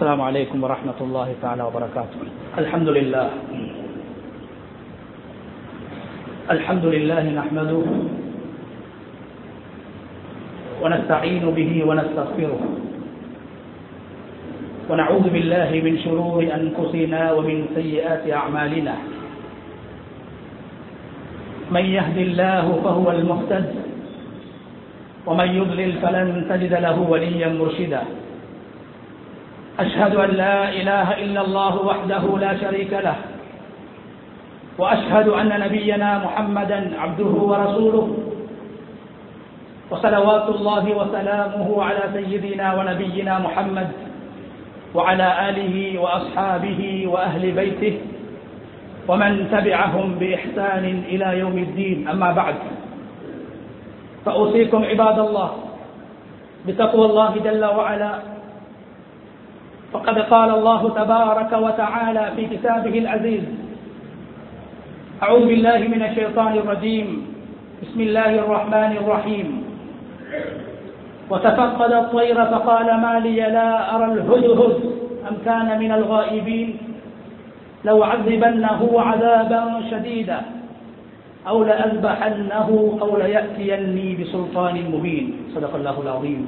السلام عليكم ورحمة الله تعالى وبركاته. الحمد لله نحمده ونستعين به ونستغفره ونعوذ بالله من شرور أنفسنا ومن سيئات أعمالنا. من يهد الله فهو المهتد ومن يضلل فلن تجد له وليا مرشدا. أشهد أن لا إله إلا الله وحده لا شريك له وأشهد أن نبينا محمدا عبده ورسوله وصلوات الله وسلامه على سيدنا ونبينا محمد وعلى آله وأصحابه وأهل بيته ومن تبعهم بإحسان إلى يوم الدين. أما بعد، فأوصيكم عباد الله بتقوى الله جل وعلا. فقد قال الله تبارك وتعالى في كتابه العزيز: أعوذ بالله من الشيطان الرجيم، بسم الله الرحمن الرحيم. وتفقد الطير فقال ما لي لا أرى الهدهد أم كان من الغائبين لو عذبنه عذابا شديدا أو لأذبحنه أو ليأتيني بسلطان مبين. صدق الله العظيم.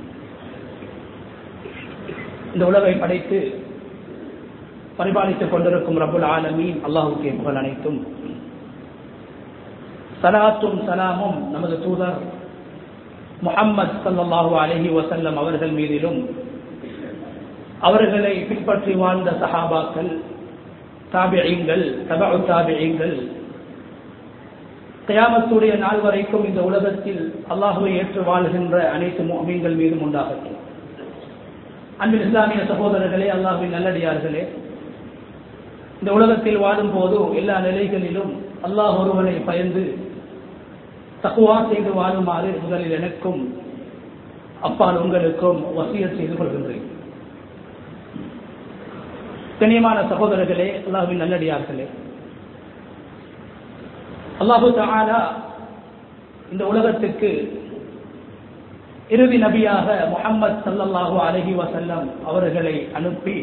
இந்த உலகை படைத்து பரிபாலித்துக் கொண்டிருக்கும் ரப்புல் ஆலமீன் அல்லாஹ்வுக்கே புகழ் அனைத்தும். ஸலாத்தும் ஸலாமும் நமது தூதர் முஹம்மது ஸல்லல்லாஹு அலைஹி வஸல்லம் அவர்கள் மீதிலும், அவர்களை பின்பற்றி வாழ்ந்த சஹாபாக்கள், தாபிஈன்கள், தபஉ தாபிஈன்கள், கியாமத்துடைய நாள் வரைக்கும் இந்த உலகத்தில் அல்லாஹ்வை ஏற்று வாழ்கின்ற அனைத்து முஃமின்கள் மீதும் உண்டாகட்டும். அன்பின் இஸ்லாமிய சகோதரர்களே, அல்லாஹ்வின் நல்லடியார்களே, இந்த உலகத்தில் வாழும் போது எல்லா நிலைகளிலும் அல்லாஹ் ஒருவனை பயந்து தக்வா செய்து வாழுமாறு முதலில் எனக்கும் அப்பால் உங்களுக்கும் வசியத் செய்து கொள்கின்றேன். கண்ணியமான சகோதரர்களே, அல்லாஹ்வின் நல்லடியார்களே, அல்லாஹு தஆலா இந்த உலகத்துக்கு இறுதி நபியாக முஹம்மது ஸல்லல்லாஹு அலைஹி வஸல்லம் அவர்களை அனுப்பி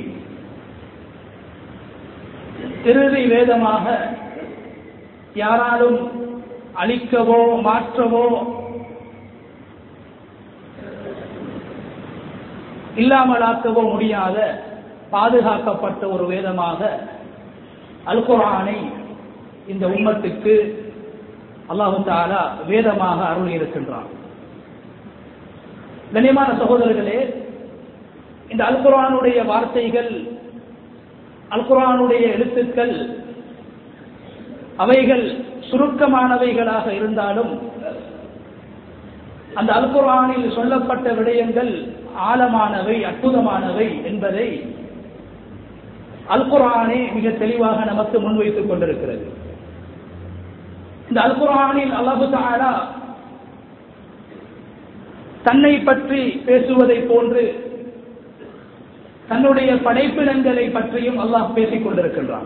இறுதி வேதமாக யாராலும் அழிக்கவோ மாற்றவோ இல்லாமலாக்கவோ முடியாத பாதுகாக்கப்பட்ட ஒரு வேதமாக அல் குர்ஆனை இந்த உம்மத்துக்கு அல்லாஹு தஆலா வேதமாக அருளி இருக்கின்றான். கண்ணியமான சகோதரர்களே, இந்த அல் குர்ஆனுடைய வார்த்தைகள், அல் குர்ஆனுடைய எழுத்துக்கள், அவைகள் சுருக்கமானவைகளாக இருந்தாலும் அந்த அல் குர்ஆனில் சொல்லப்பட்ட விடயங்கள் ஆழமானவை, அற்புதமானவை என்பதை அல் குர்ஆனே மிக தெளிவாக நமக்கு முன்வைத்துக் கொண்டிருக்கிறது. இந்த அல் குர்ஆனில் அல்லாஹு தஆலா தன்னை பற்றி பேசுவதை போன்று தன்னுடைய படைப்பினங்களை பற்றியும் அல்லாஹ் பேசிக் கொண்டிருக்கின்றான்.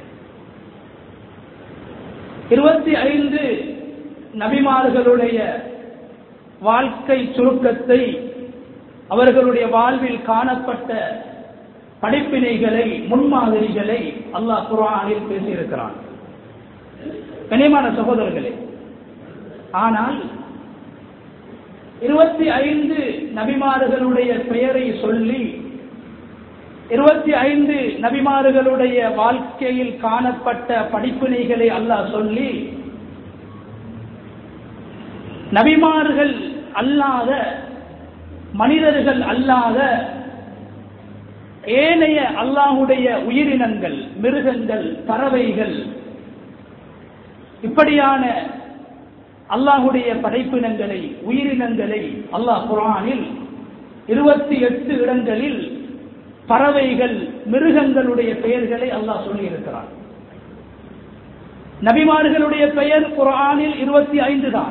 25 நபிமார்களுடைய வாழ்க்கை சுருக்கத்தை, அவர்களுடைய வாழ்வில் காணப்பட்ட படிப்பினைகளை, முன்மாதிரிகளை அல்லாஹ் குர்ஆனில் பேசியிருக்கிறான். கண்ணியமான சகோதரர்களே, ஆனால் 25 நபிமார்களுடைய பெயரை சொல்லி 25 நபிமார்களுடைய வாழ்க்கையில் காணப்பட்ட படிப்பினைகளை அல்லாஹ் சொல்லி நபிமார்கள் அல்லாத, மனிதர்கள் அல்லாத ஏனைய அல்லாஹ்வுடைய உயிரினங்கள், மிருகங்கள், பறவைகள், இப்படியான அல்லாஹ்வுடைய படைப்பினங்களை, உயிரினங்களை அல்லாஹ் குர்ஆனில் 28 இடங்களில் பறவைகள், மிருகங்களுடைய பெயர்களை அல்லாஹ் சொல்லி இருக்கிறார். நபிமார்களுடைய பெயர் குர்ஆனில் 25 தான்.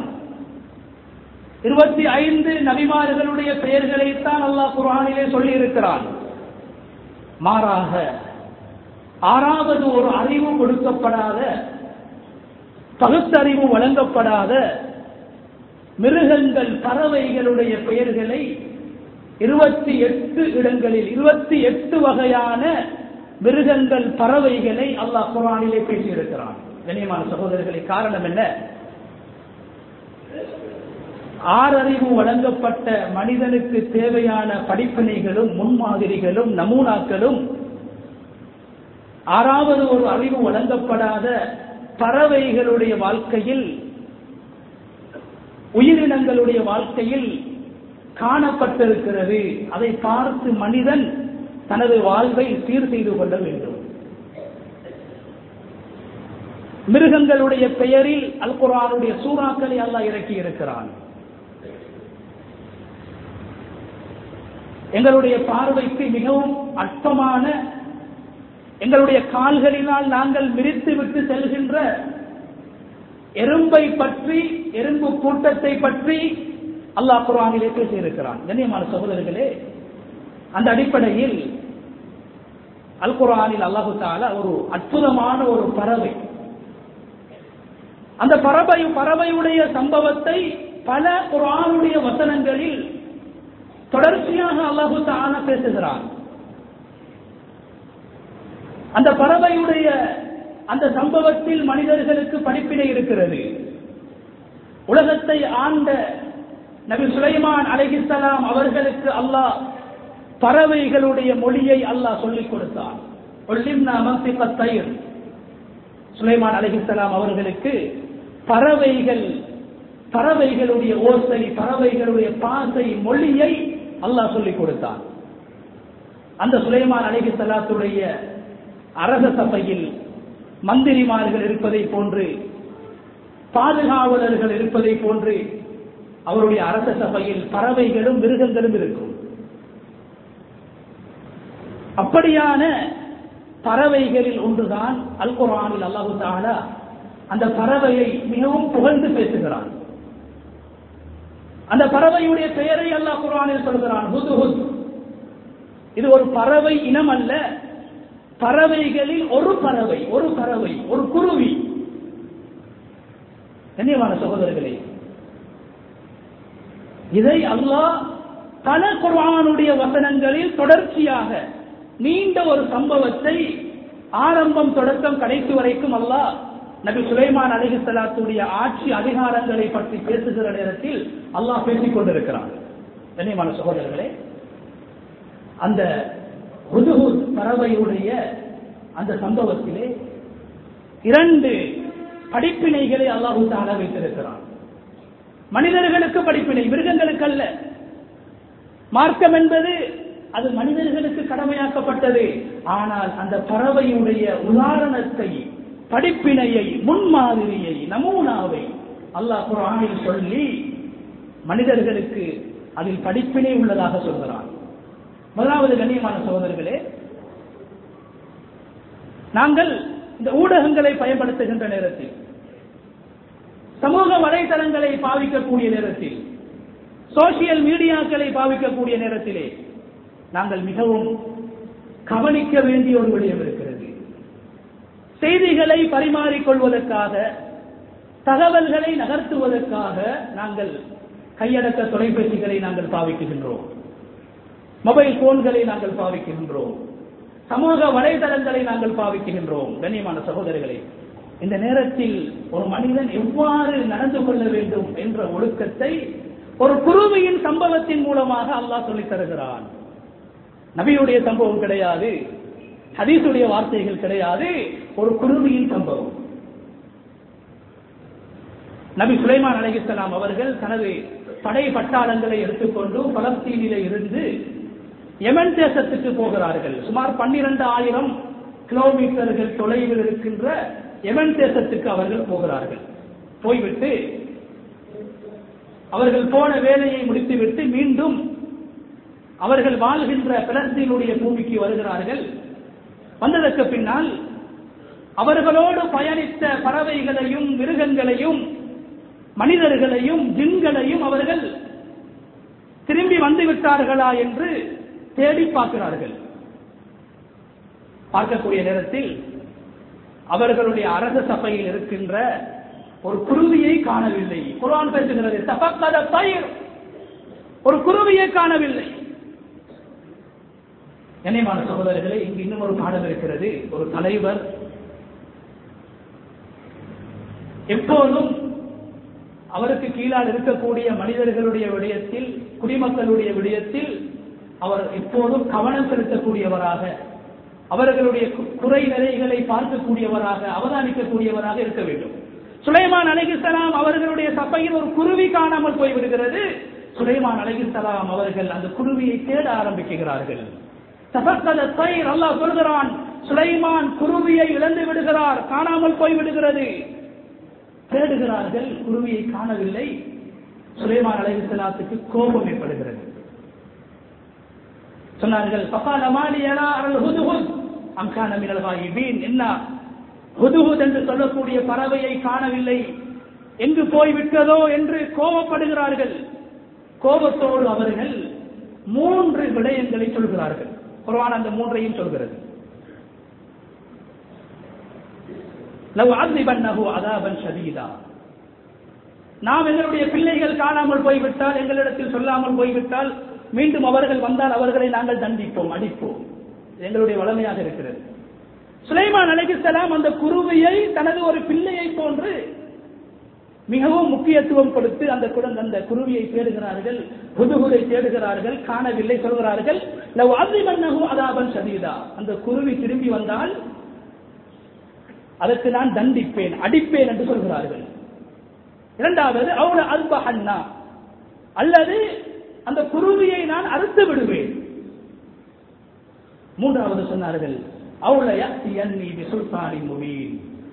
25 நபிமார்களுடைய பெயர்களைத்தான் அல்லாஹ் குர்ஆனிலே சொல்லி இருக்கிறான். மாறாக 6வது ஒரு அறிவு கொடுக்கப்படாத, பகுத்தறிவு வழங்கப்படாத மிருகங்கள், பறவைகளுடைய பெயர்களை 28 இடங்களில் 28 வகையான மிருகங்கள் பறவைகளை அல்லாஹ் குர்ஆனிலே பேசியிருக்கிறான். கண்ணியமான சகோதரர்களே, காரணம் என்ன? ஆறறிவு வழங்கப்பட்ட மனிதனுக்கு தேவையான படிப்பினைகளும் முன்மாதிரிகளும் நமூனாக்களும் ஆறாவது ஒரு அறிவு வழங்கப்படாத பறவைகளுடைய வாழ்க்கையில், உயிரினங்களுடைய வாழ்க்கையில் காணப்பட்டிருக்கிறது. அதை பார்த்து மனிதன் தனது வாழ்வை சீர் செய்து கொள்ள வேண்டும். மிருகங்களுடைய பெயரில் அல் குர்ஆனுடைய சூறாக்களை அல்லாஹ் இறக்கி இருக்கிறான். எங்களுடைய பார்வைக்கு மிகவும் அற்பமான, எங்களுடைய கால்களினால் நாங்கள் மிதித்து விட்டு செல்கின்ற எறும்பை பற்றி, எறும்பு கூட்டத்தை பற்றி அல்லாஹ் குர்ஆனிலே பேசியிருக்கிறான். கண்ணியமான சகோதரர்களே, அந்த அடிப்படையில் அல் குர்ஆனில் அல்லாஹு தஆலா ஒரு அற்புதமான ஒரு பறவை, அந்த பறவையுடைய சம்பவத்தை பல குர்ஆனுடைய வசனங்களில் தொடர்ச்சியாக அல்லாஹு தஆலா பேசுகிறான். அந்த பறவையுடைய அந்த சம்பவத்தில் மனிதர்களுக்கு படிப்பினை இருக்கிறது. உலகத்தை ஆண்ட நபி சுலைமான் அலைஹிஸ்ஸலாம் அவர்களுக்கு அல்லாஹ் பறவைகளுடைய மொழியை அல்லாஹ் சொல்லிக் கொடுத்தான். சுலைமான் அலைஹிஸ்ஸலாம் அவர்களுக்கு பறவைகளுடைய ஓசை, பறவைகளுடைய பாசை, மொழியை அல்லாஹ் சொல்லிக் கொடுத்தான். அந்த சுலைமான் அலைஹிஸ்ஸலாத்துடைய அரச சபையில் மந்திரிமார்கள் இருப்பதை போன்று, பாதுகாவலர்கள் இருப்பதை போன்று அவருடைய அரச சபையில் பறவைகளும் மிருகங்களும் இருக்கும். அப்படியான பறவைகளில் ஒன்றுதான் அல் குர்ஆனில் அல்லாஹு தஆலா அந்த பறவையை மிகவும் புகழ்ந்து பேசுகிறான். அந்த பறவையுடைய பெயரை அல்லாஹ் குர்ஆனில் சொல்கிறான், ஹுத்ஹுத். இது ஒரு பறவை இனம் அல்ல, பறவைகளில் ஒரு பறவை, ஒரு குருவி. கண்ணியமான சகோதரர்களே, இதை அல்லாஹ் பல குர்ஆனுடைய வசனங்களில் தொடர்ச்சியாக நீண்ட ஒரு சம்பவத்தை ஆரம்பம் தொடக்கம் கடைசி வரைக்கும் அல்லாஹ் நபி சுலைமான் அலைஹிஸ்ஸலாத்துடைய ஆட்சி அதிகாரங்களை பற்றி பேசுகிற நேரத்தில் அல்லாஹ் பேசிக் கொண்டிருக்கிறான். கண்ணியமான சகோதரர்களே, அந்த ஹுத்ஹுத் பறவையுடைய அந்த சம்பவத்திலே 2 படிப்பினைகளை அல்லாஹ் தஆலா வைத்திருக்கிறான். மனிதர்களுக்கு படிப்பினை, மிருகங்களுக்கு அல்ல. மார்க்கம் என்பது அது மனிதர்களுக்கு கடமையாக்கப்பட்டது. ஆனால் அந்த பறவையுடைய உதாரணத்தை, படிப்பினையை, முன்மாதிரியை, நமூனாவை அல்லாஹ் குர்ஆனில் சொல்லி மனிதர்களுக்கு அதில் படிப்பினை உள்ளதாக சொல்கிறான். முதலாவது, கண்ணியமான சகோதரர்களே, நாங்கள் இந்த ஊடகங்களை பயன்படுத்துகின்ற நேரத்தில், சமூக வலைதளங்களை பாவிக்கக்கூடிய நேரத்தில், சோசியல் மீடியாக்களை பாவிக்கக்கூடிய நேரத்திலே நாங்கள் மிகவும் கவனிக்க வேண்டிய ஒரு விடயம் இருக்கிறது. செய்திகளை பரிமாறிக்கொள்வதற்காக, தகவல்களை நகர்த்துவதற்காக நாங்கள் கையடக்க தொலைபேசிகளை நாங்கள் பாவிக்கின்றோம், மொபைல் போன்களை நாங்கள் பாவிக்கின்றோம், சமூக வலைதளங்களை நாங்கள் பாவிக்கின்றோம். கண்ணியமான சகோதரர்களே, இந்த நேரத்தில் ஒரு மனிதன் எவ்வாறு நடந்து கொள்ள வேண்டும் என்ற ஒழுக்கத்தை ஒரு குருவியின் சம்பவத்தின் மூலமாக அல்லாஹ் சொல்லித் தருகிறான். நபியுடைய சம்பவம் கிடையாது, ஹதீஸுடைய வார்த்தைகள் கிடையாது, ஒரு குருவியின் சம்பவம். நபி சுலைமான் அலைஹிஸ்ஸலாம் அவர்கள் தனது படை பட்டாளங்களை எடுத்துக்கொண்டு பலஸ்தீனிலே இருந்து யமன் தேசத்துக்கு போகிறார்கள். சுமார் 12,000 கிலோமீட்டர்கள் தொலைவில் இருக்கின்ற யமன் தேசத்துக்கு அவர்கள் போகிறார்கள். போய்விட்டு அவர்கள் போன வேலையை முடித்துவிட்டு மீண்டும் அவர்கள் வாழ்கின்ற பலஸ்தீனுடைய பூமிக்கு வருகிறார்கள். வந்ததற்கு பின்னால் அவர்களோடு பயணித்த பறவைகளையும், மிருகங்களையும், மனிதர்களையும், ஜின்களையும் அவர்கள் திரும்பி வந்துவிட்டார்களா என்று தேடி பார்க்கிறார்கள். பார்க்கக்கூடிய நேரத்தில் அவர்களுடைய அரச சபையில் இருக்கின்ற ஒரு குருவியை காணவில்லை. குர்ஆன் பேசுகிறது, தஃபக்கத தய்ர், ஒரு குருவியை காணவில்லை. கண்ணியமான சகோதரர்களே, இங்கு இன்னும் ஒரு பாடம் இருக்கிறது. ஒரு தலைவர் எப்போதும் அவருக்கு கீழால் இருக்கக்கூடிய மனிதர்களுடைய விடயத்தில், குடிமக்களுடைய விடயத்தில் அவர் எப்போதும் கவனம் செலுத்தக்கூடியவராக, அவர்களுடைய குறை நிறைகளை பார்க்கக்கூடியவராக, அவதானிக்கக்கூடியவராக இருக்க வேண்டும். சுலைமான் அலைஹிஸ்ஸலாம் அவர்களுடைய சபையில் ஒரு குருவி காணாமல் போய்விடுகிறது. சுலைமான் அலைஹிஸ்ஸலாம் அவர்கள் அந்த குருவியை தேட ஆரம்பிக்கிறார்கள். அல்லாஹ் சொல்கிறான், சுலைமான் குருவியை இழந்து விடுகிறார், காணாமல் போய்விடுகிறது. தேடுகிறார்கள், குருவியை காணவில்லை. சுலைமான் அலைஹிஸ்ஸலாத்துக்கு கோபம் ஏற்படுகிறது. சொன்னார்கள், என்ன ஹுதுஹுத் என்று சொல்லக்கூடிய பறவையை காணவில்லை, எங்கு போய்விட்டதோ என்று கோபப்படுகிறார்கள். கோபத்தோடு அவர்கள் 3 விடயங்களை சொல்கிறார்கள். குர்ஆன் அந்த 3ஐயும் சொல்கிறது. லவ் அஸிபன்னஹு அஸாபன் ஷதீதா, நாம் எங்களுடைய பிள்ளைகள் காணாமல் போய்விட்டால், எங்களிடத்தில் சொல்லாமல் போய்விட்டால், மீண்டும் அவர்கள் வந்தால் அவர்களை நாங்கள் தண்டிப்போம், அடிப்போம். எங்களுடைய வளமையாக இருக்கிறது. சுலைமான் அலைஹிஸ்ஸலாம் அந்த குருவியை தனது ஒரு பிள்ளையை போன்று மிகவும் முக்கியத்துவம் கொடுத்து அந்த குருவியை தேடுகிறார்கள், ஹுதுஹுதை தேடுகிறார்கள், காணவில்லை. சொல்கிறார்கள், லவ் அஸிபன்னஹு அஸாபன் ஷதீதா, அந்த குருவி திரும்பி வந்தால் அதற்கு நான் தண்டிப்பேன், அடிப்பேன் என்று சொல்கிறார்கள். இரண்டாவது, அவுல அஸ்பஹன்னா, அல்லது அந்த குருவியை நான் அறுத்து விடுவேன். மூன்றாவது சொன்னார்கள், அவுல யக்தியன்னி பிசுல்தானின் முபீன்,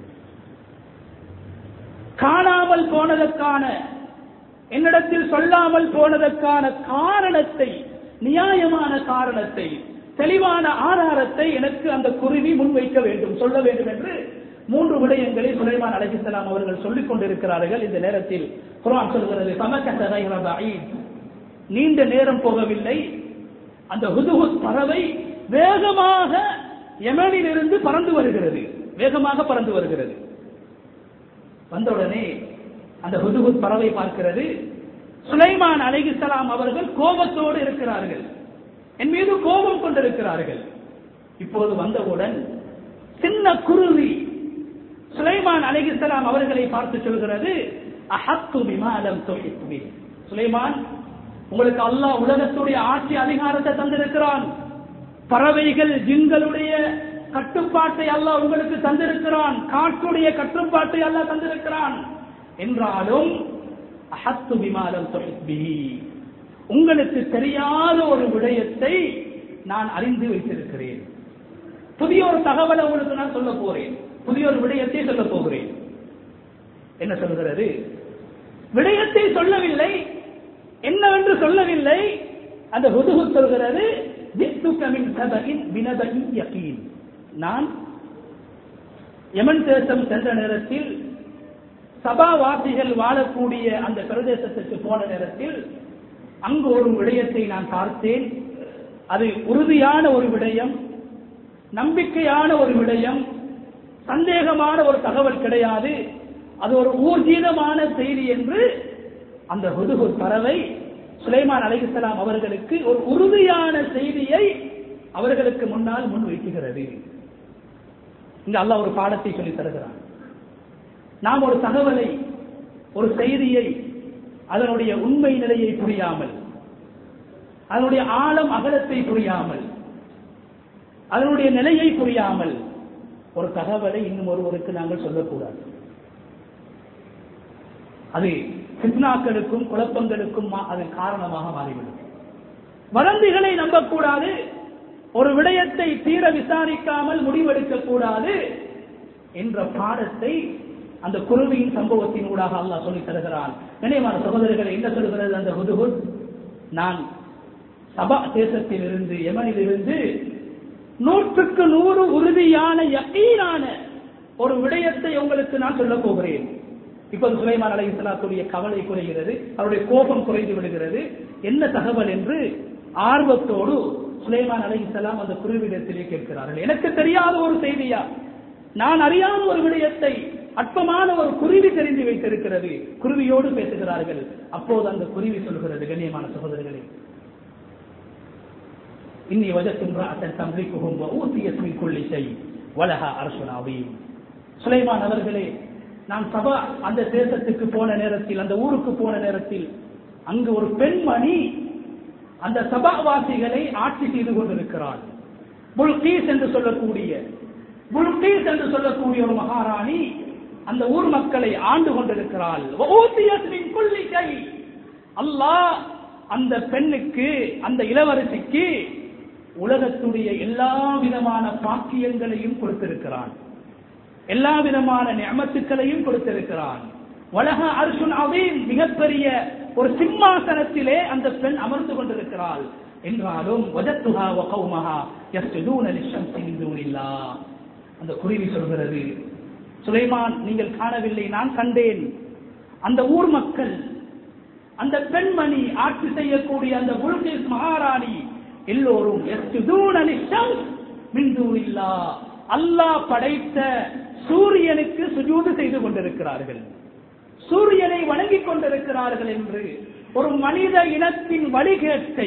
காணாமல் போனதற்கான, என்னிடத்தில் சொல்லாமல் போனதற்கான காரணத்தை, நியாயமான காரணத்தை, தெளிவான ஆதாரத்தை எனக்கு அந்த குருவி முன்வைக்க வேண்டும், சொல்ல வேண்டும் என்று 3 விடயங்களை சுலைமான் அலைஹிஸ்ஸலாம் அவர்கள் சொல்லிக் கொண்டிருக்கிறார்கள். இந்த நேரத்தில் குர்ஆன் சொல்கிறது, ஃபமகஸ கைர பஈத், நீண்ட நேரம் போகவில்லை, அந்த ஹுதுஹுத் பறவை வேகமாக யமனில் இருந்து பறந்து வருகிறது, வேகமாக பறந்து வருகிறது. வந்தவுடனே அந்த ஹுதுஹுத் பறவை பார்க்கிறது, சுலைமான் அலைஹிஸ்ஸலாம் அவர்கள் கோபத்தோடு இருக்கிறார்கள், என் மீது கோபம் கொண்டிருக்கிறார்கள். இப்போது வந்தவுடன் சின்ன குருவி சுலைமான் அலைஹிஸ்ஸலாம் அவர்களை பார்த்து சொல்கிறது, அஹத்து பிமா லம் துஹித் பி, சுலைமான், உங்களுக்கு அல்லாஹ் உலகத்துடைய ஆட்சி அதிகாரத்தை தந்திருக்கிறான், பறவைகள் ஜின்களுடைய கட்டுப்பாட்டை அல்லாஹ் உங்களுக்கு தந்திருக்கிறான், காற்றுடைய கட்டுப்பாட்டை அல்லாஹ் தந்திருக்கிறான். என்றாலும் அஹத்து பிமா லம் துஹித் பி, உங்களுக்கு தெரியாத ஒரு விடயத்தை நான் அறிந்து வைத்திருக்கிறேன். புதிய ஒரு தகவலை உங்களுக்கு நான் சொல்ல போறேன், புதிய ஒரு விடயத்தை சொல்ல போகிறேன். என்ன சொல்கிறது? விடயத்தை சொல்லவில்லை, என்னவென்று சொல்லவில்லை. அந்த ஹுதுஹுத் சொல்கிறது, நான் யமன் தேசம் சென்ற நேரத்தில், சபாவாசிகள் வாழக்கூடிய அந்த பிரதேசத்துக்கு போன நேரத்தில் அங்கு ஒரு விடயத்தை நான் பார்த்தேன். அது உறுதியான ஒரு விடயம், நம்பிக்கையான ஒரு விடயம், சந்தேகமான ஒரு தகவல் கிடையாது, அது ஒரு ஊர்ஜிதமான செய்தி என்று அந்த ஹுதுஹுத் பறவை சுலைமான் அலைஹிஸ்ஸலாம் அவர்களுக்கு ஒரு உறுதியான செய்தியை அவர்களுக்கு முன்னால் முன்வைக்குகிறது. இங்க அல்லாஹ் ஒரு பாடத்தை சொல்லி தருகிறான். நாம் ஒரு தகவலை, ஒரு செய்தியை, அதனுடைய உண்மை நிலையை புரியாமல், அதனுடைய ஆழம் அகலத்தை புரியாமல், அதனுடைய நிலையை புரியாமல் ஒரு தகவலை இன்னும் ஒருவருக்கு நாங்கள் சொல்லக்கூடாது. அது ஃபித்னாக்களுக்கும் குழப்பங்களுக்கும் அது காரணமாக மாறிவிடும். வதந்திகளை நம்பக்கூடாது, ஒரு விடயத்தை தீர விசாரிக்காமல் முடிவெடுக்க கூடாது என்ற பாடத்தை அந்த குருவியின் சம்பவத்தின் ஊடாக அல்லாஹ் சொல்லி தருகிறான். கண்ணியமான சகோதரர்களை, என்ன சொல்கிறது அந்த ஹுதுஹுத்? நான் சபா தேசத்தில் இருந்து, யமனில் இருந்து 100க்கு 100 உறுதியான யகீனான ஒரு விடயத்தை உங்களுக்கு நான் சொல்ல போகிறேன். இப்போது சுலைமான் அலைஹிஸ்ஸலாத்துடைய கவலை குறைகிறது, அவருடைய கோபம் குறைந்து விடுகிறது. என்ன தகவல் என்று ஆர்வத்தோடு சுலைமான் அலைஹிஸ்ஸலாம் அந்த குருவிடத்திலே கேட்கிறார்கள். எனக்கு தெரியாத ஒரு செய்தியா, நான் அறியாத ஒரு விடயத்தை அற்பமான ஒரு குருவி தெரிந்து வைத்திருக்கிறது. குருவியோடு பேசுகிறார்கள். அப்போது அந்த குருவி சொல்கிறது, கண்ணியமான சகோதரர்களே, இன்னி வஜத்து இம்ரஅத்தன் தம்லிகுஹும் வ ஊதியத் மின் குல்லி ஷை வலஹா அர்ஷுன் அதீம். சுலைமான் அவர்களே, நான் சபா அந்த தேசத்துக்கு போன நேரத்தில், அந்த ஊருக்கு போன நேரத்தில், அங்கு ஒரு பெண்மணி அந்த சபாவாசிகளை ஆட்சி செய்து கொண்டிருக்கிறாள். புல்கீஸ் என்று சொல்லக்கூடிய ஒரு மகாராணி அந்த ஊர் மக்களை ஆண்டு கொண்டிருக்கிறாள். அல்லாஹ் அந்த பெண்ணுக்கு, அந்த இளவரசிக்கு உலகத்துடைய எல்லா விதமான பாக்கியங்களையும் கொடுத்திருக்கிறான், எல்லா விதமான நிஅமத்துக்களையும் கொடுத்திருக்கிறான். வலஹ அர்ஷுன் அதீம், மிகப்பெரிய ஒரு சிம்மாசனத்திலே அந்த பெண் அமர்ந்து கொண்டிருக்கிறாள். என்றாலும் வஜத்துஹா வ கௌமஹா யஸ்ஜுதூன லிஷம்ஸி மின் தூனில்லாஹ். அந்த குருவி சொல்கிறது, சுலைமான் நீங்கள் காணவில்லை, நான் கண்டேன். அந்த ஊர் மக்கள், அந்த பெண்மணி, ஆட்சி செய்யக்கூடிய அந்த புல்கீஸ் மகாராணி எல்லோரும் யஸ்ஜுதூன லிஷம்ஸி மின் தூனில்லாஹ், அல்லாஹ் படைத்த சூரியனுக்கு சுஜூது செய்து கொண்டிருக்கிறார்கள், சூரியனை வணங்கிக் கொண்டிருக்கிறார்கள் என்று ஒரு மனித இனத்தின் வழிகேட்டை,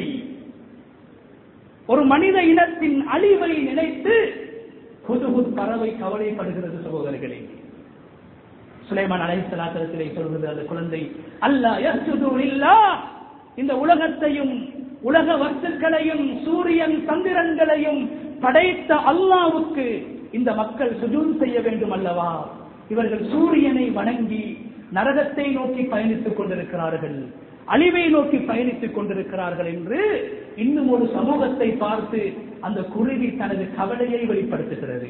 ஒரு மனித இனத்தின் அழிவை நினைத்து ஹுதுஹுத் பறவை கவலைப்படுகிறது. சகோதரர்களே, சுலைமான் அலைஹிஸ்ஸலாத்திலே சொல்கிறது அந்த குழந்தை, அல்லாஹ் யஸ்ஜுது லில்லாஹ், இந்த உலகத்தையும் உலக வஸ்துக்களையும் சூரியன் சந்திரன்களையும் படைத்த அல்லாஹ்வுக்கு இந்த மக்கள் சுஜூத் செய்ய வேண்டும் அல்லவா? இவர்கள் சூரியனை வணங்கி நரகத்தை நோக்கி பயணித்துக் கொண்டிருக்கிறார்கள், அழிவை நோக்கி பயணித்துக் கொண்டிருக்கிறார்கள் என்று இன்னும் ஒரு சமூகத்தை பார்த்து அந்த குருவி தனது கவலையை வெளிப்படுத்துகிறது.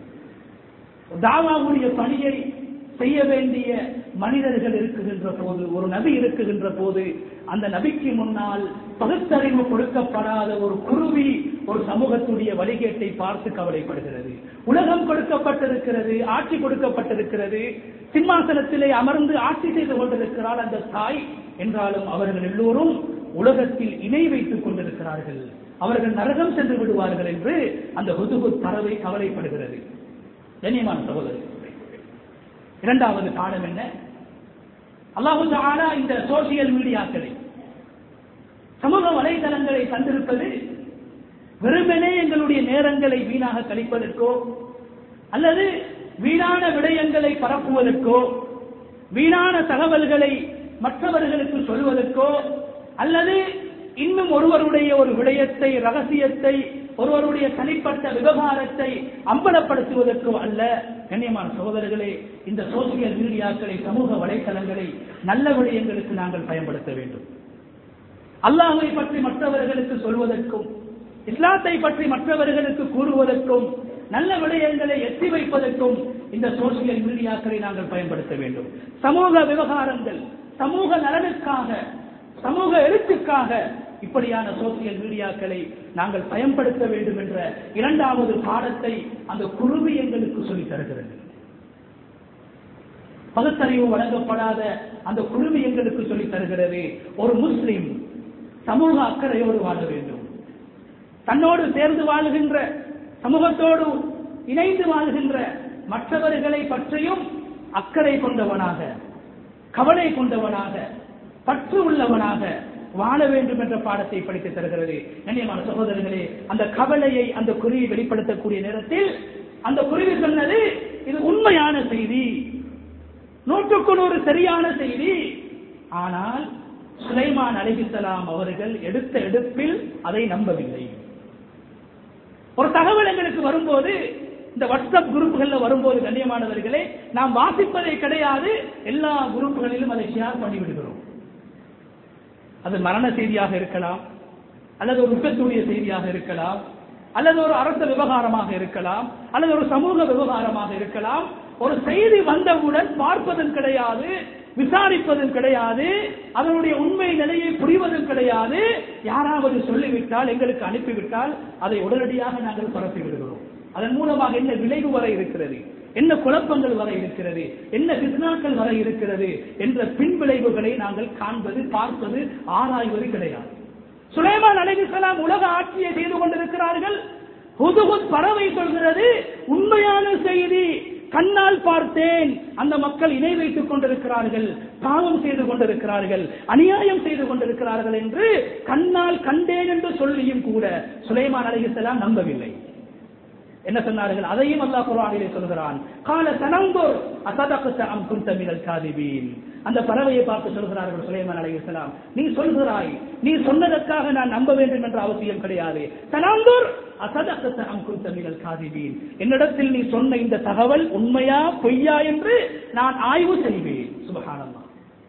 தாவாவுடைய பணியை செய்ய வேண்டிய மனிதர்கள் இருக்குகின்ற போது, ஒரு நபி இருக்குகின்ற போது, அந்த நபிக்கு முன்னால் பகுத்தறிவு கொடுக்கப்படாத ஒரு குருவி ஒரு சமூகத்துடைய வழிகேட்டை பார்த்து கவலைப்படுகிறது. உலகம் கொடுக்கப்பட்டிருக்கிறது, ஆட்சி கொடுக்கப்பட்டிருக்கிறது, சிம்மாசனத்திலே அமர்ந்து ஆட்சி செய்து கொண்டிருக்கிறார் அந்த தாய். என்றாலும் அவர்கள் எல்லோரும் உலகத்தில் இணை வைத்துக் கொண்டிருக்கிறார்கள், அவர்கள் நரகம் சென்று விடுவார்கள் என்று அந்த ஹுதுஹுத் பறவை கவலைப்படுகிறது. கண்ணியமான சகோதரர், இரண்டாவது பாடம் என்ன? அல்லாஹு தஆலா இந்த சோசியல் மீடியாக்களை, சமூக வலைதளங்களை தந்திருப்பது வெறுமனே எங்களுடைய நேரங்களை வீணாக கழிப்பதற்கோ, அல்லது வீணான விடயங்களை பரப்புவதற்கோ, வீணான தகவல்களை மற்றவர்களுக்கு சொல்வதற்கோ, அல்லது இன்னும் ஒருவருடைய ஒரு விடயத்தை, ரகசியத்தை, ஒருவருடைய தனிப்பட்ட விவகாரத்தை அம்பலப்படுத்துவதற்கோ அல்ல. கண்ணியமான சகோதரர்களே, இந்த சோசியல் மீடியாக்களை, சமூக வலைத்தளங்களை நல்ல விடயங்களுக்கு நாங்கள் பயன்படுத்த வேண்டும். அல்லாஹ்வை பற்றி மற்றவர்களுக்கு சொல்வதற்கும், இஸ்லாத்தை பற்றி மற்றவர்களுக்கு கூறுவதற்கும், நல்ல விடயங்களை எட்டி வைப்பதற்கும் இந்த சோசியல் மீடியாக்களை நாங்கள் பயன்படுத்த வேண்டும். சமூக விவகாரங்கள், சமூக நலனுக்காக, சமூக எழுத்துக்காக இப்படியான சோசியல் மீடியாக்களை நாங்கள் பயன்படுத்த வேண்டும் என்ற இரண்டாவது பாடத்தை அந்த குருவி எங்களுக்கு சொல்லித் தருகிறது. பகுத்தறிவு வழங்கப்படாத அந்த குருவி எங்களுக்கு சொல்லித் தருகிறது, ஒரு முஸ்லிம் சமூக அக்கறையோடு வாழ வேண்டும், தன்னோடு சேர்ந்து வாழுகின்ற, சமூகத்தோடு இணைந்து வாழ்கின்ற மற்றவர்களை பற்றியும் அக்கறை கொண்டவனாக, கவலை கொண்டவனாக, பற்று உள்ளவனாக வாழ வேண்டும் என்ற பாடத்தை படித்து தருகிறது. கண்ணியமான சகோதரர்களே, அந்த கவலையை அந்த குருவி வெளிப்படுத்தக்கூடிய நேரத்தில் அந்த குருவி சொன்னது, இது உண்மையான செய்தி, 100% சரியான செய்தி. ஆனால் சுலைமான் அலைஹிஸ்ஸலாம் அவர்கள் எடுத்த எடுப்பில் அதை நம்பவில்லை. ஒரு தகவல் எங்களுக்கு வரும்போது, இந்த வாட்ஸ்அப் குரூப்புகள்ல வரும்போது, கண்ணியமானவர்களே, நாம் வாசிப்பதை கிடையாது, எல்லா குரூப்புகளிலும் அதை ஷேர் பண்ணிவிடுகிறோம். அது மரண செய்தியாக இருக்கலாம், அல்லது ஒரு விபத்துடைய செய்தியாக இருக்கலாம், அல்லது ஒரு அரச விவகாரமாக இருக்கலாம், அல்லது ஒரு சமூக விவகாரமாக இருக்கலாம். ஒரு செய்தி வந்தவுடன் பார்ப்பதும் கிடையாது, விசாரிப்பதும் கிடையாது, அதனுடைய உண்மை நிலையை புரிவதும் கிடையாது. யாராவது சொல்லிவிட்டால், எங்களுக்கு அனுப்பிவிட்டால் அதை உடனடியாக நாங்கள் பரப்பி விடுகிறோம். அதன் மூலமாக என்ன விளைவு வர இருக்கிறது, என்ன குழப்பங்கள் வர இருக்கிறது, என்ன பித்னாக்கள் வர இருக்கிறது என்ற பின்விளைவுகளை நாங்கள் காண்பது, பார்ப்பது, ஆராய்வது கிடையாது. சுலைமான் அலைஹிஸ்ஸலாம் உலக ஆட்சியை செய்து கொண்டிருக்கிறார்கள். ஹுதுஹுத் பறவை சொல்கிறது, உண்மையான செய்தி, கண்ணால் பார்த்தேன், அந்த மக்கள் இணை வைத்துக் கொண்டிருக்கிறார்கள், பாவம் செய்து கொண்டிருக்கிறார்கள், அநியாயம் செய்து கொண்டிருக்கிறார்கள் என்று கண்ணால் கண்டேன் என்று சொல்லியும் கூட சுலைமான் அலைஹிஸ்ஸலாம் நம்பவில்லை. என்ன சொன்னார்கள்? அதையும் அல்லாஹ் குர்ஆனிலே சொல்கிறான். கால தனங்குர் அஸதக்த அம் குன்த மினல் காதிபீன். அந்த பறவையை பார்த்து சொல்கிறார்கள் சுலைமான் அலைஹிஸ்ஸலாம், நீ சொல்கிறாய், நீ சொன்னதற்காக நான் நம்ப வேண்டும் என்ற அவசியம் கிடையாது. தனங்குர் அஸதக்த அம் குன்த மினல் காதிபீன். என்னிடத்தில் நீ சொன்ன இந்த தகவல் உண்மையா பொய்யா என்று நான் ஆய்வு செய்வேன். சுப்ஹானல்லாஹ்.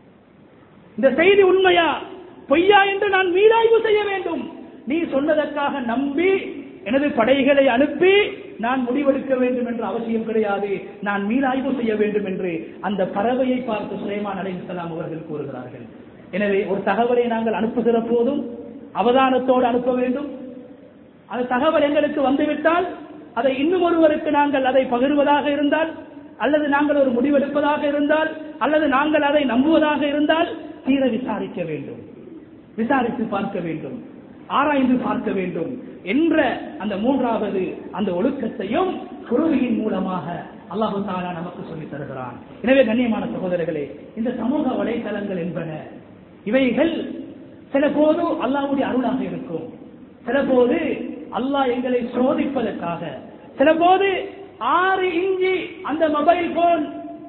இந்த செய்தி உண்மையா பொய்யா என்று நான் மீளாய்வு செய்ய வேண்டும். நீ சொன்னதற்காக நம்பி எனது படைகளை அனுப்பி நான் முடிவெடுக்க வேண்டும் என்ற அவசியம் கிடையாது, நான் மீளாய்வு செய்ய வேண்டும் என்று அந்த பறவையை பார்த்து சுலைமான் அலைஹிஸ்ஸலாம் அவர்கள் கூறுகிறார்கள். எனவே ஒரு தகவலை நாங்கள் அனுப்புகிற போதும் அவதானத்தோடு அனுப்ப வேண்டும். அந்த தகவல் எங்களுக்கு வந்துவிட்டால் அதை இன்னும் ஒருவருக்கு நாங்கள் அதை பகிர்வதாக இருந்தால், அல்லது நாங்கள் ஒரு முடிவெடுப்பதாக இருந்தால், அல்லது நாங்கள் அதை நம்புவதாக இருந்தால் தீர விசாரிக்க வேண்டும், விசாரித்து பார்க்க வேண்டும், ஆராய்ந்து பார்க்க வேண்டும் என்ற அந்த மூன்றாவது அந்த ஒழுக்கத்தையும் குர்ஆனின் மூலமாக அல்லாஹ் தஆலா நமக்கு சொல்லித் தருகிறான். எனவே கண்ணியமான சகோதரர்களே, இந்த சமூக வலைதளங்கள் என்பன இவைகள் சில போது அல்லாஹ்வுடைய அருளாக இருக்கும், சில போது அல்லாஹ் எங்களை சோதிப்பதற்காக, சில போது 6 இன்ச்சு அந்த மொபைல் போன்,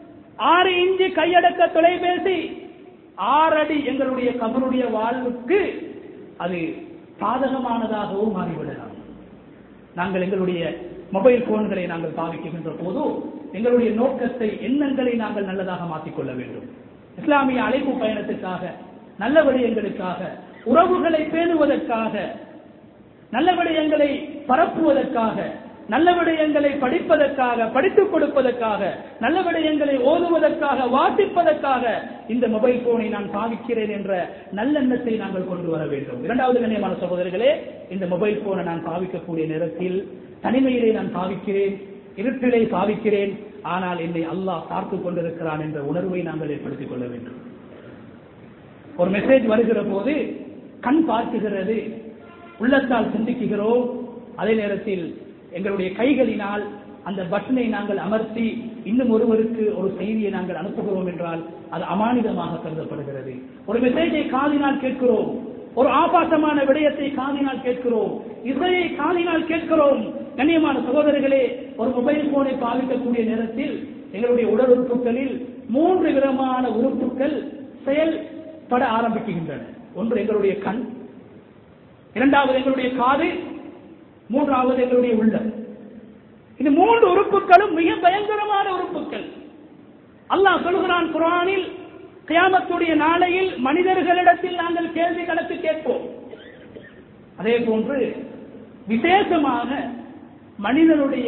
6 இன்ச்சு கையடக்க தொலைபேசி, 6 அடி எங்களுடைய கபருடைய வாழ்வுக்கு அது சாதகமானதாகவும் மாறிவிடலாம். நாங்கள் எங்களுடைய மொபைல் போன்களை நாங்கள் பாவிக்கின்ற போது எங்களுடைய நோக்கத்தை, எண்ணங்களை நாங்கள் நல்லதாக மாற்றிக்கொள்ள வேண்டும். இஸ்லாமிய அழைப்பு பயணத்துக்காக, நல்ல விடயங்களுக்காக, உறவுகளை பேணுவதற்காக, நல்ல விடயங்களை பரப்புவதற்காக, நல்ல விடயங்களை படிப்பதற்காக, படித்துக் கொடுப்பதற்காக, நல்ல விடயங்களை ஓதுவதற்காக, வாசிப்பதற்காக இந்த மொபைல் போனை நான் பாவிக்கிறேன் என்ற நல்லெண்ணத்தை நாங்கள் கொண்டு வர வேண்டும். இரண்டாவது கண்ணியமான சகோதரர்களே, இந்த மொபைல் போனை நான் பாவிக்கக்கூடிய நேரத்தில் தனிமையிலே நான் பாவிக்கிறேன், இருட்டிலே பாவிக்கிறேன், ஆனால் என்னை அல்லாஹ் பார்த்துக் கொண்டிருக்கிறான் என்ற உணர்வை நாங்கள் ஏற்படுத்திக் கொள்ள வேண்டும். ஒரு மெசேஜ் வருகிற போது கண் பார்க்குகிறது, உள்ளத்தால் சிந்திக்குகிறோம், அதே நேரத்தில் எங்களுடைய கைகளினால் அந்த பட்டனை நாங்கள் அமர்த்தி இன்னும் ஒருவருக்கு ஒரு செய்தியை நாங்கள் அனுப்புகிறோம் என்றால் அது அமானிதமாக கருதப்படுகிறது. ஒரு மெசேஜை காதினால் கேட்கிறோம், ஒரு ஆபாசமான விடயத்தை காதினால் கேட்கிறோம், இசையை காதினால் கேட்கிறோம். கண்ணியமான சகோதரர்களே, ஒரு மொபைல் போனை பாவிக்கக்கூடிய நேரத்தில் எங்களுடைய உடல் உறுப்புகளில் 3 விதமான உறுப்புகள் செயல்பட ஆரம்பிக்கின்றன. ஒன்று எங்களுடைய கண், இரண்டாவது எங்களுடைய காது, மூன்றாவது எங்களுடைய உள்ளம். இந்த 3 உறுப்புகளும் மிக பயங்கரமான உறுப்புகள். அல்லாஹ் சொல்கிறான் குர்ஆனில், கியாமத்துடைய நாளையில் மனிதர்களிடத்தில் நாங்கள் கேள்வி கணக்கு கேட்போம். அதே போன்று விசேஷமாக மனிதனுடைய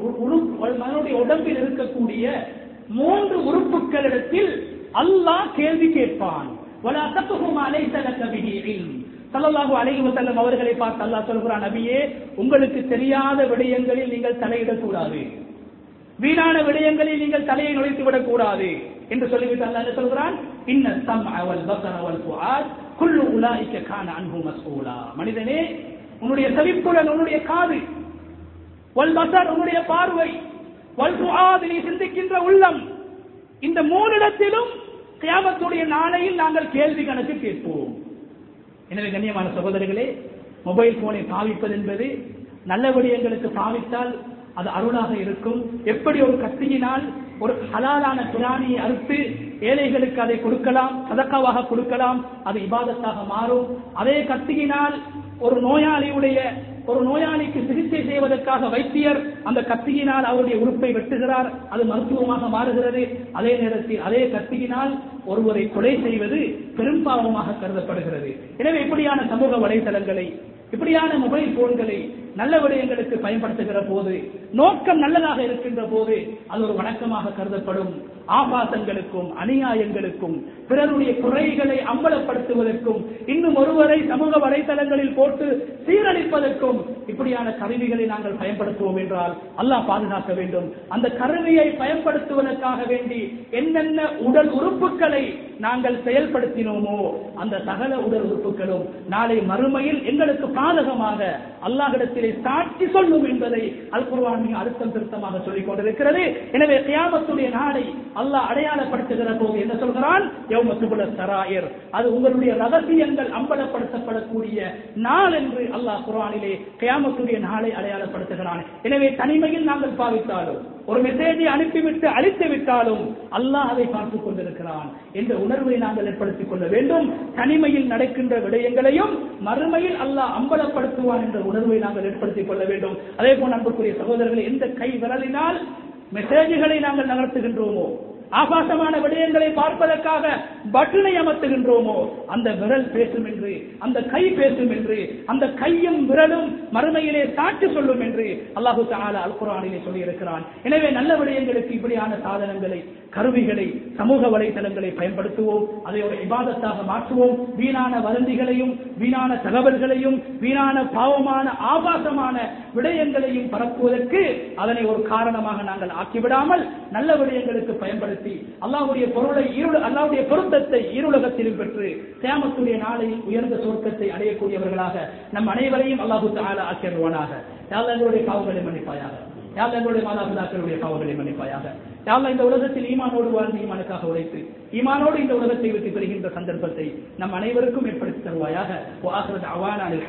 உடம்பில் இருக்கக்கூடிய 3 உறுப்புகளிடத்தில் அல்லாஹ் கேள்வி கேட்பான். வலா தக்ஃபு லைஸ லக பிஹி இல்ம். ஸல்லல்லாஹு அலைஹி வஸல்லம் அவர்களை பார்த்து அல்லாஹ் சொல்கிறான், நபியே, உங்களுக்கு தெரியாத விடயங்களில் நீங்கள் தலையிடக்கூடாது, வீணான விடயங்களில் நீங்கள் தலையை நுழைத்து விடக்கூடாது என்று சொல்லிவிட்டு அல்லாஹ் என்ன சொல்கிறான்? இன்ன ஸம்அ வல் பஸர வல் ஃபுஆத் குல்லு உலாயிக கான அன்ஹு மஸ்ஊலா. மனிதனே, உன்னுடைய செவிப்புலன், உன்னுடைய காது, வல் பஸர் உன்னுடைய பார்வை, வல் ஃபுஆத் நீ சிந்திக்கின்ற உள்ளம், இந்த 3 இடத்திலும் கியாமத்துடைய நாளையில் நாங்கள் கேள்வி கணக்கு கேட்போம். எனவே கண்ணியமான சகோதரர்களே, மொபைல் போனை பாவிப்பது என்பது நல்ல விடயங்களுக்கு பாவித்தால் அது அருளாக இருக்கும். எப்படி ஒரு கத்தியினால் ஒரு ஹலாலான பிராணியை அறுத்து ஏழைகளுக்கு அதை கொடுக்கலாம், சதக்காவாக கொடுக்கலாம், அது இபாதத்தாக மாறும். அதே கத்தியினால் ஒரு நோயாளிக்கு சிகிச்சை செய்வதற்காக வைத்தியர் அந்த கத்தியினால் அவருடைய உறுப்பை வெட்டுகிறார், அது மருத்துவமாக மாறுகிறது. அதே நேரத்தில் அதே கத்தியினால் ஒருவரை கொலை செய்வது பெரும்பாவமாக கருதப்படுகிறது. எனவே இப்படியான சமூக வலைதளங்களை, இப்படியான மொபைல் போன்களை நல்ல விடயங்களுக்கு பயன்படுத்துகிற போது, நோக்கம் நல்லதாக இருக்கின்ற போது அது ஒரு வணக்கமாக கருதப்படும். ஆபாசங்களுக்கும் அநியாயங்களுக்கும் பிறருடைய குறைகளை அம்பலப்படுத்துவதற்கும் இன்னும் ஒருவரை சமூக வலைதளங்களில் போட்டு சீரழிப்பதற்கும் இப்படியான கருவிகளை நாங்கள் பயன்படுத்துவோம் என்றால் அல்லாஹ் பாதுகாக்க வேண்டும். அந்த கருவியை பயன்படுத்துவதற்காக வேண்டி என்னென்ன உடல் உறுப்புகளை நாங்கள் செயல்படுத்தினோமோ அந்த சகல உடல் உறுப்புகளும் நாளை மறுமையில் எங்களுக்கு பாதகமாக அல்லாஹ்விடத்திலே சாட்சி சொல்லும் என்பதை அல் குர்ஆன் குர்ஆன் மிக அழுத்தம் திருத்தமாக சொல்லிக் கொண்டிருக்கிறது. எனவே கியாமத்துடைய நாளை அல்லாஹ் அடையாளப்படுத்துகிற போது என்ன சொல்கிறான்? யௌம துபுல ஸராயிர், அது உங்களுடைய ரகசியங்கள் அம்பலப்படுத்தப்படக்கூடிய நாள் என்று அல்லாஹ் குர்ஆனிலே கியாமத்துடைய நாளை அடையாளப்படுத்துகிறான். எனவே தனிமையில் நாங்கள் பாவித்தாலும், ஒரு மெசேஜை அனுப்பிவிட்டு அழித்து விட்டாலும் அல்லாஹ் அதை பார்த்துக் கொண்டிருக்கிறான் என்ற உணர்வை நாங்கள் ஏற்படுத்திக் கொள்ள வேண்டும். தனிமையில் நடக்கின்ற விடயங்களையும் மறுமையில் அல்லாஹ் அம்பலப்படுத்துவான் என்ற உணர்வை நாங்கள் ஏற்படுத்திக் கொள்ள வேண்டும். அதே போல் அன்புக்குரிய சகோதரர்களை, எந்த கை விரலினால் மெசேஜ்களை நாங்கள் நகர்த்துகின்றோமோ, ஆபாசமான விடயங்களை பார்ப்பதற்காக பட்டனை அமர்த்துகின்றோமோ, அந்த விரல் பேசும் என்று, அந்த கை பேசும் என்று, அந்த கையும் விரலும் மறுமையிலே சாட்சி சொல்லும் என்று அல்லாஹு தஆலா அல் குர்ஆனிலே சொல்லி இருக்கிறான். எனவே நல்ல விடயங்களுக்கு இப்படியான சாதனங்களை, கருவிகளை, சமூக வலைதளங்களை பயன்படுத்துவோம். அதை ஒரு இபாதத்தாக மாற்றுவோம். வீணான வதந்திகளையும், வீணான தகவல்களையும், வீணான பாவமான ஆபாசமான விடயங்களையும் பரப்புவதற்கு அதனை ஒரு காரணமாக நாங்கள் ஆக்கிவிடாமல் நல்ல விடயங்களுக்கு பயன்படுத்தி அல்லாஹ்வுடைய பொருளை, அல்லாஹ்வுடைய பொருத்தத்தை ஈருலகத்திலும் பெற்று கியாமத்துடைய நாளையில் உயர்ந்த சொர்க்கத்தை அடையக்கூடியவர்களாக நம் அனைவரையும் அல்லாஹு தஆலா ஆக்கிடுவானாக. யா அல்லாஹ் எங்களுடைய பாவங்களை மன்னிப்பாயாக. யா அல்லாஹ் எங்களுடைய மாதாபிதாக்களுடைய பாவங்களை மன்னிப்பாயாக. யா அல்லாஹ் இந்த உலகத்தில் ஈமானோடு வாழ்ந்து ஈமானுக்காக உழைத்து ஈமானோடு இந்த உலகத்தை விட்டு பெறுகின்ற சந்தர்ப்பத்தை நம் அனைவருக்கும் ஏற்படுத்தி தருவாயாக.